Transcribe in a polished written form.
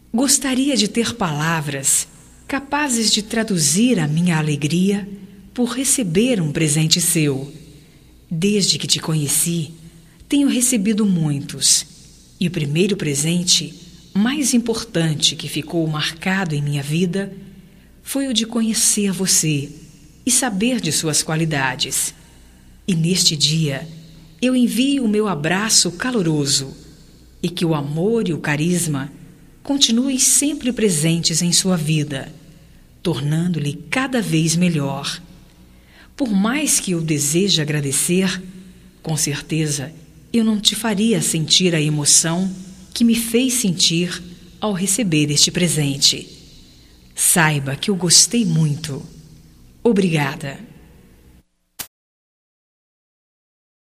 Gostaria de ter palavras capazes de traduzir a minha alegria por receber um presente seu. Desde que te conheci, tenho recebido muitos, e o primeiro presente, mais importante que ficou marcado em minha vida, foi o de conhecer você e saber de suas qualidades. E neste dia, eu envio o meu abraço caloroso e que o amor e o carisma continuem sempre presentes em sua vida, tornando-lhe cada vez melhor. Por mais que eu deseje agradecer, com certeza eu não te faria sentir a emoção que me fez sentir ao receber este presente. Saiba que eu gostei muito. Obrigada.